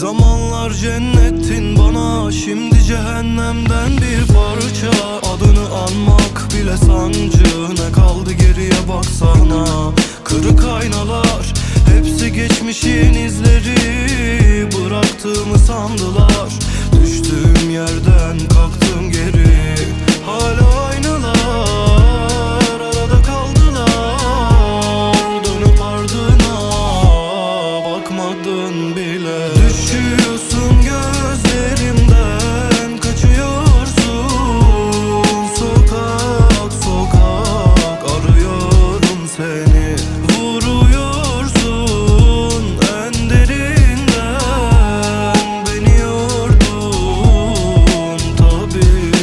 zamanlar cennettin bana, şimdi cehennemden bir parça. Adını anmak bile sancı, ne kaldı geriye baksana. Kırık aynalar, hepsi geçmişin izleri. Bıraktığımı sandılar, düştüğüm yerden kalktım geri. Hala aynalar, arada kaldılar. Dönüp ardına bakmadın bile. Düşüyorsun gözlerimden, kaçıyorsun. Sokak sokak arıyorum seni. Vuruyorsun en derinden, beni yordun tabii.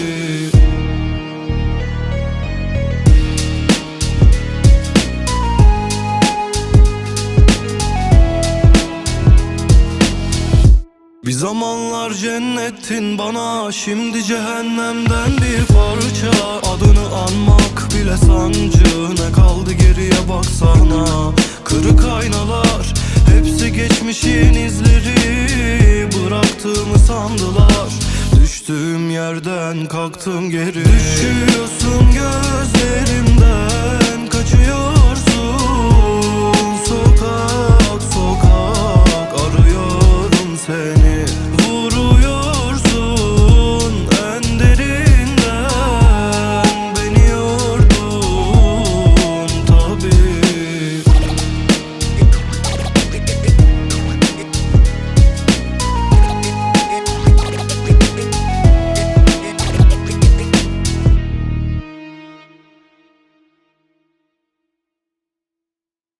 Bir zamanlar cennettin bana, şimdi cehennemden bir parça. Adını anmak bile sancı, ne kaldı geriye baksana. Kırık aynalar, hepsi geçmişin izleri. Bıraktığımı sandılar, düştüğüm yerden kalktım geri. Düşüyorsun gözlerimden, kaçıyorsun.